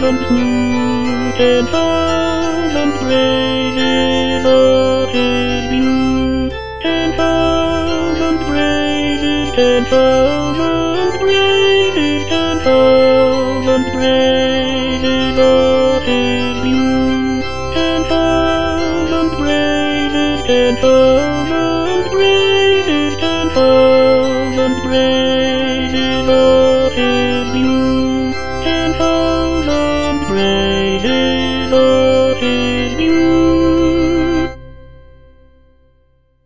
10,000 praises of his view. 10,000 praises, 10,000 praises, 10,000 praises of his view. 10,000 praises, 10,000